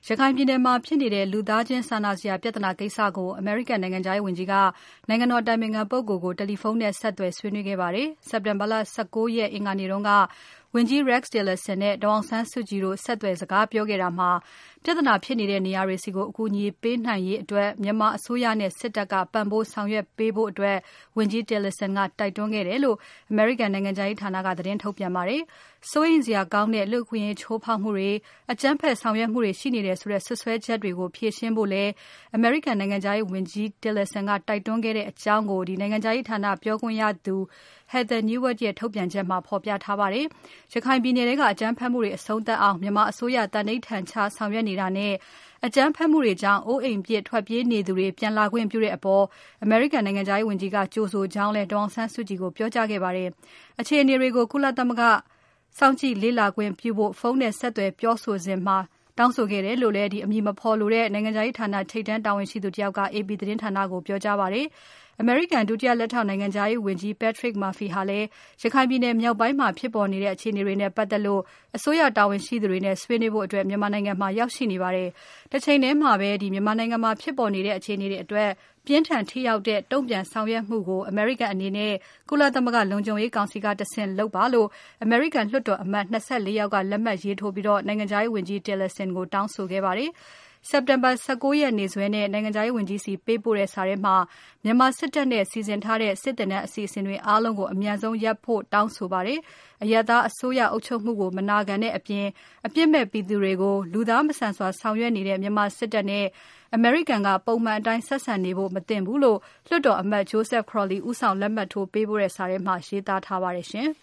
ရခိုင်ပြည်နယ်မှာဖြစ်နေတဲ့လူသားချင်းစာနာစရာပြဿနာကိစ္စကိုအမေရိကန်နိုင်ငံခြားရေးဝန်ကြီးကနိုင်ငံတော်အတိုင်ပင်ခံပုဂ္ဂိုလ်ကိုတယ်လီဖုန်းနဲ့ဆက်သွယ်ဆွေးနွေးခဲ့ပါတယ်။ စက်တင်ဘာလ 19 ရက်အင်္ဂါနေ့တုန်းကဝန်ကြီး Rex Tillerson နဲ့ဒေါ်အောင်ဆန်းစုကြည်တို့ဆက်သွယ်စကားပြောခဲ့တာမှာပြဿနာဖြစ်နေတဲ့နေရာတွေဆီကိုအကူအညီပေးနိုင်ရေးအတွက်မြန်မာအစိုးရနဲ့စစ်တပ်ကပံ့ပိုးဆောင်ရွက်ပေးဖို့အတွက်ဝန်ကြီး Tillerson ကတိုက်တွန်းခဲ့တယ်လို့အမေရိကန်နိုင်ငံခြားရေးဌာနကသတင်းထုတ်ပြန်ပါတယ်။ စိုးရိမ်စရာကောင်းတဲ့လူ့အခွင့်အရေးချိုးဖောက်မှုတွေအကြမ်းဖက်ဆောင်ရွက်မှုတွေရှိနေတယ်ဆိုတဲ့စွပ်စွဲချက်တွေကိုဖြေရှင်းဖို့လည်းအမေရိကန်နိုင်ငံခြားရေးဝန်ကြီး Tillerson ကတိုက်တွန်းခဲ့တဲ့အကြောင်းကိုနိုင်ငံခြားရေးဌာနပြောခွင့်ရသူ Heather Nauert ရဲ့ထုတ်ပြန်ချက်မှာဖော်ပြထားပါတယ်။ ရခိုင်ပြည်နယ်ထဲကအကြမ်းဖက်မှုတွေအဆုံးသတ်အောင်မြန်မာအစိုးရသန္နိဋ္ဌာန်ချဆောင်ရွက်နေတာနဲ့အကြမ်းဖက်မှုတွေကြောင့်အိုးအိမ်ပစ်ထွက်ပြေးနေသူတွေပြန်လာခွင့်ပြုတဲ့အပေါ်အမေရိကန်နိုင်ငံခြားရေးဝန်ကြီးကကြိုဆိုကြောင်းလည်းဒေါ်အောင်ဆန်းစုကြည်ကိုပြောကြားခဲ့ပါတယ်။ အခြေအနေတွေကိုကုလသမဂ္ဂစောင့်ကြည့်လေ့လာခွင့်ပြုဖို့ဖုန်းနဲ့ဆက်သွယ်ပြောဆိုစဉ်မှာတောင်းဆိုခဲ့တယ်လို့လည်းအမည်မဖော်လိုတဲ့နိုင်ငံခြားရေးဌာနထိပ်တန်းတာဝန်ရှိသူတယောက်က AP သတင်းဌာနကိုပြောကြားပါတယ်။ အမေရိကန်ဒုတိယလက်ထောက်နိုင်ငံခြားရေးဝန်ကြီး Patrick Murphy ဟာလည်းရခိုင်ပြည်နယ်မြောက်ပိုင်းမှာဖြစ်ပေါ်နေတဲ့အခြေအနေတွေနဲ့ပတ်သက်လို့အစိုးရတာဝန်ရှိသူတွေနဲ့ဆွေးနွေးဖို့မြန်မာနိုင်ငံမှာရောက်ရှိနေပါတယ်။ တချိန်ထဲမှာပဲမြန်မာနိုင်ငံမှာဖြစ်ပေါ်နေတဲ့အခြေအနေတွေအတွက်ပြင်းထန်ထိရောက်တဲ့တုံ့ပြန်ဆောင်ရွက်မှုကိုအမေရိကန်အနေနဲ့ကုလသမဂ္ဂလုံခြုံရေးကောင်စီကတဆင့်လုပ်ပါလို့အမေရိကန်လွှတ်တော်အမတ်24ယောက်ကလက်မှတ်ရေးထိုးပြီးနိုင်ငံခြားရေးဝန်ကြီး Tillerson ကိုတောင်းဆိုခဲ့ပါတယ်။ စက်တင်ဘာ 19 ရက်နေ့စွဲနဲ့နိုင်ငံခြားရေးဝန်ကြီးဆီပေးပို့တဲ့စာထဲမှာမြန်မာစစ်တပ်နဲ့စီစဉ်ထားတဲ့စစ်သင်တန်းအစီအစဉ်တွေအားလုံးကိုအမြန်ဆုံးရပ်ဖို့တောင်းဆိုပါတယ်။ အရပ်သားအစိုးရအုပ်ချုပ်မှုကိုမနာခံတဲ့အပြင်အပြစ်မဲ့ပြည်သူတွေကိုလူသားမဆန်စွာဆောင်ရွက်နေတဲ့မြန်မာစစ်တပ်နဲ့အမေရိကန်ကပုံမှန်အတိုင်းဆက်ဆံနေဖို့မသင့်ဘူးလို့လွှတ်တော်အမတ် Joseph Crowley ဦးဆောင်လက်မှတ်ထိုးပေးပို့တဲ့စာထဲမှာရေးသားထားပါတယ်ရှင်။